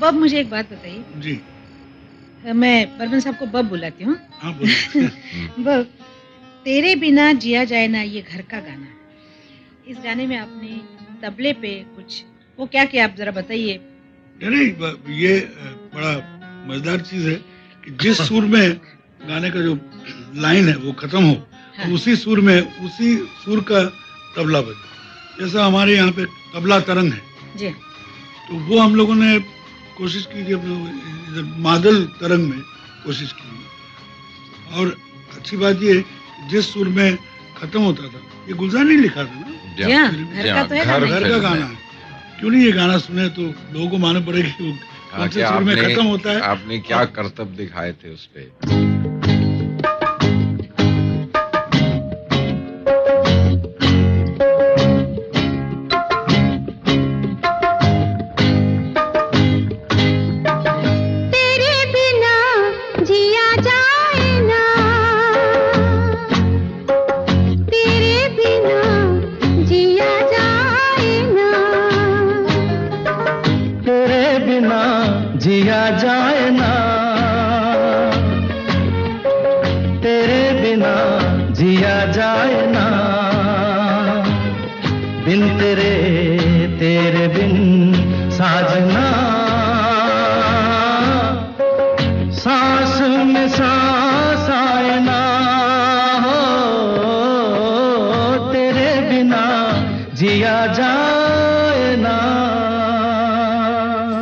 बब मुझे एक बात बताइए। जी। मैं बर्मन साहब को बब बुलाती हूँ। हाँ, बोलिए। बब, तेरे बिना जिया जाए ना ये घर का गाना है। इस गाने में आपने तबले पे कुछ वो क्या किया आप ज़रा बताइए? नहीं, ये बड़ा मज़ेदार चीज़ है कि जिस सुर में गाने का जो लाइन है वो ख़त्म हो, हाँ। तो उसी सुर में उसी सुर का तबला बजे। जैसा हमारे यहाँ पे तबला तरंग है, जी हाँ। तो वो हम लोगों ने कोशिश की कि इधर मादल तरंग में कोशिश की। और अच्छी बात ये है जिस सुर में ख़त्म होता था, ये गुलजार ने लिखा था ना? जी हाँ, घर का तो है गाना घर ये। का गाना है। क्यों नहीं ये गाना सुने तो लोगों को मालूम पड़ेगा कि वो कौन से सुर में खत्म होता है। आपने क्या करतब दिखाए थे उस पे? तेरे बिना जिया जाए ना, तेरे बिना जिया जाए ना, तेरे बिना जिया जाए ना, तेरे बिना जिया जाए ना, बिन तेरे तेरे बिन साजना, सांस में सांस